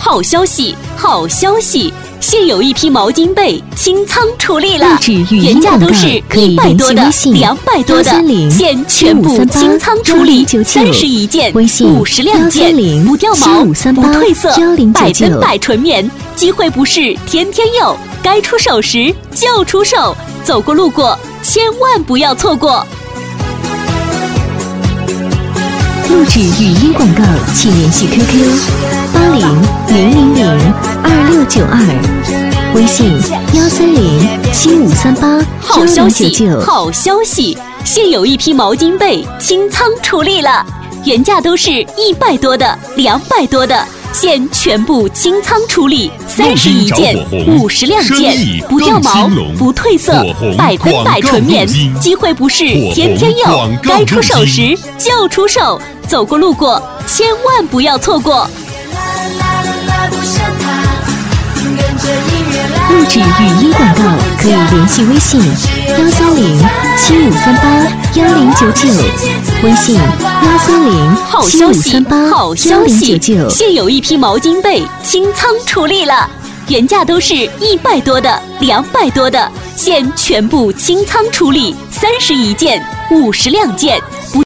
好消息，好消息！现有一批毛巾被清仓处理了，原价都是100多的、200多的，现全部清仓处理，31件，52件，不掉毛，不褪色，100%纯棉，机会不是天天有，该出手时就出手，走过路过千万不要错过。 录制语音广告，请联系 QQ800002，微信13075381099。 好消息，好消息！现有一批毛巾被清仓处理了，原价都是100多的、200多的，现全部清仓处理，31件，52件，不掉毛，不褪色，100%纯棉，机会不是天天有，该出手时就出手，走过路过千万不要错过。 录制语音广告可以联系微信13075381099，微信好消息，好消息！ 13075381099。 现有一批毛巾被清仓处理了，原价都是100多的、200多的，现全部清仓处理，31件，52件。